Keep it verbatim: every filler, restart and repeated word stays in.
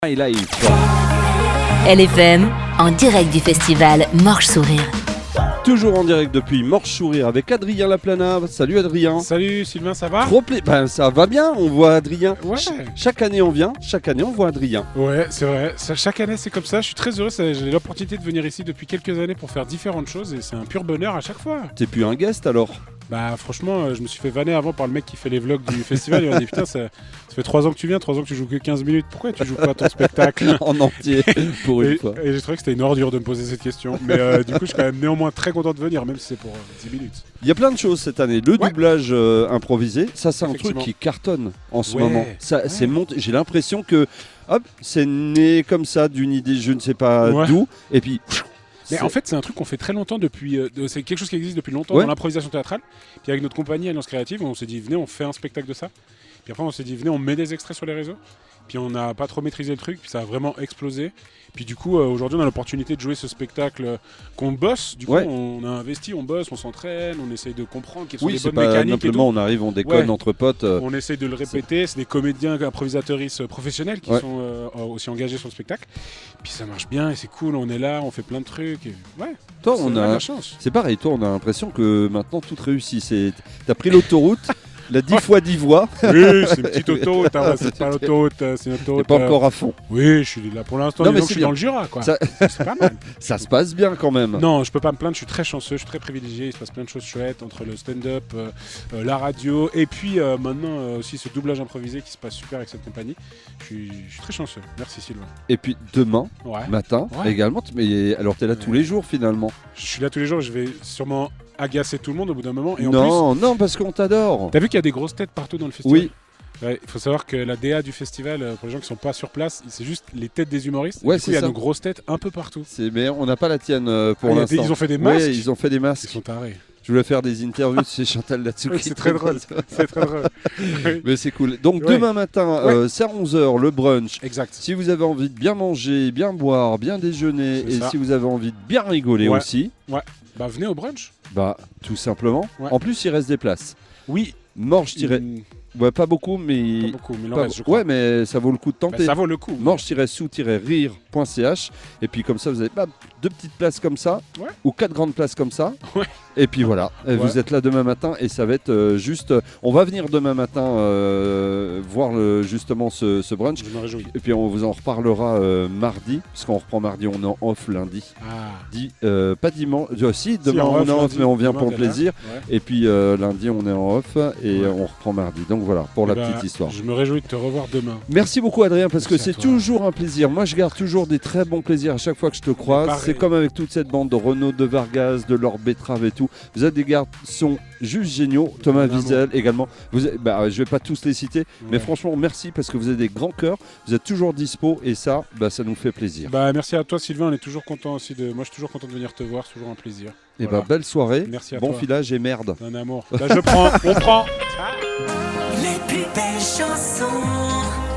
My Life. L F M, en direct du festival Morche Sourire. Toujours en direct depuis Morche Sourire avec Adrien Laplana. Salut Adrien. Salut Sylvain, ça va? Trop pla... ben, ça va bien, on voit Adrien. Ouais. Ch- chaque année on vient, chaque année on voit Adrien. Ouais, c'est vrai. Ça, chaque année c'est comme ça. Je suis très heureux. ça- J'ai l'opportunité de venir ici depuis quelques années pour faire différentes choses et c'est un pur bonheur à chaque fois. T'es plus un guest alors? Bah franchement, euh, je me suis fait vanner avant par le mec qui fait les vlogs du festival. Il m'a dit putain, ça, ça fait trois ans que tu viens, trois ans que tu joues que quinze minutes. Pourquoi tu joues pas ton spectacle? En entier, pour une Et, fois. et j'ai trouvé que c'était une ordure de me poser cette question. Mais euh, du coup, je suis quand même néanmoins très content de venir, même si c'est pour euh, dix minutes. Il y a plein de choses cette année. Le Ouais. doublage euh, improvisé, ça c'est un truc Effectivement. qui cartonne en ce Ouais. moment. Ça, Ouais. c'est monté. J'ai l'impression que hop, c'est né comme ça d'une idée, je ne sais pas Ouais. d'où, et puis. Mais c'est- en fait, c'est un truc qu'on fait très longtemps depuis. euh, de- c'est quelque chose qui existe depuis longtemps Ouais. dans l'improvisation théâtrale. Puis avec notre compagnie Alliance Créative, on s'est dit venez, on fait un spectacle de ça. Puis après, on s'est dit venez, on met des extraits sur les réseaux. Puis on n'a pas trop maîtrisé le truc, puis ça a vraiment explosé. Puis du coup, euh, aujourd'hui, on a l'opportunité de jouer ce spectacle euh, qu'on bosse. Du coup, Ouais. on a investi, on bosse, on s'entraîne, on essaye de comprendre quelles sont oui, les c'est bonnes pas mécaniques et simplement tout. on arrive, on déconne Ouais. entre potes. euh, On essaye de le répéter. C'est des comédiens, improvisateuristes professionnels qui Ouais. sont euh, aussi engagés sur le spectacle. Puis ça marche bien et c'est cool. On est là, on fait plein de trucs. Et... Ouais. Toi, c'est on de a. la chance. C'est pareil, toi, on a l'impression que maintenant tout réussit. C'est... T'as pris l'autoroute, la dix fois dix voies, Oui, c'est une petite autoroute, hein, c'est pas l'autoroute, euh, c'est une t'es autoroute. pas euh, encore à fond. Oui, je suis là pour l'instant, Non, disons mais que c'est je suis bien. dans le Jura, quoi. Ça- C'est pas mal. Ça se passe bien quand même. Non, je peux pas me plaindre, je suis très chanceux, je suis très privilégié, il se passe plein de choses chouettes entre le stand-up, euh, euh, la radio, et puis euh, maintenant euh, aussi ce doublage improvisé qui se passe super avec cette compagnie. Je suis, je suis très chanceux. Merci Sylvain. Et puis demain Ouais. matin Ouais. également. t- Mais alors t'es là tous Ouais. les jours finalement. Je suis là tous les jours, je vais sûrement agacer tout le monde au bout d'un moment. Et en plus, Non, non, parce qu'on t'adore. t'as vu qu'il y a des grosses têtes partout dans le festival? Oui, Ouais, il faut savoir que la D A du festival, euh, pour les gens qui sont pas sur place, c'est juste les têtes des humoristes. Ouais, Du coup, c'est il y a ça. nos grosses têtes un peu partout. c'est... mais on n'a pas la tienne euh, pour Ah, il y a des- l'instant. ils ont fait des masques. Ouais, ils ont fait des Ils masques. sont tarés. Je voulais faire des interviews chez Chantal Latsouki. Oui, c'est très drôle. C'est très drôle. Oui. Mais c'est cool. Donc Ouais. demain matin, euh, c'est à onze heures, le brunch. Exact. Si vous avez envie de bien manger, bien boire, bien déjeuner, C'est et ça. si vous avez envie de bien rigoler Ouais. aussi, Bah venez au brunch. bah tout simplement. Ouais. En plus, il reste des places. Oui. Morche-, Mm, ouais, pas beaucoup, mais... Pas beaucoup, mais il en pas- reste, je crois. ouais, mais ça vaut le coup de Bah, tenter. ça vaut le coup. morche-sous-rire point c h et puis comme ça vous avez pas deux petites places comme ça Ouais. ou quatre grandes places comme ça Ouais. et puis voilà. Et Ouais. vous êtes là demain matin et ça va être euh, juste euh, on va venir demain matin euh, voir le, justement ce, ce brunch Je me réjouis. et puis on vous en reparlera euh, mardi parce qu'on reprend mardi, on est en off lundi. Ah. Di- euh, pas dimanche, euh, si demain en on off, est en off lundi, mais on vient demain, pour le t'es là. plaisir Ouais. et puis euh, lundi on est en off et Ouais. on reprend mardi. Donc voilà pour la Eh ben, petite histoire. Je me réjouis de te revoir demain. Merci beaucoup Adrien parce que Merci à c'est toi. toujours un plaisir. Moi je garde toujours des très bons plaisirs à chaque fois que je te croise. pareil. C'est comme avec toute cette bande de Renaud, de Vargas, de Laure Betrave et tout. Vous êtes des garçons juste géniaux. Thomas Vraiment. Wiesel également. Vous êtes- bah, je vais pas tous les citer, mais Ouais. franchement merci parce que vous avez des grands cœurs. Vous êtes toujours dispo et ça, bah, ça nous fait plaisir. Bah merci à toi Sylvain, on est toujours content aussi de. Moi je suis toujours content de venir te voir, c'est toujours un plaisir. et voilà. bah belle soirée, Merci à bon toi. filage et merde. Un amour. Là je prends, on prend. Les plus belles chansons.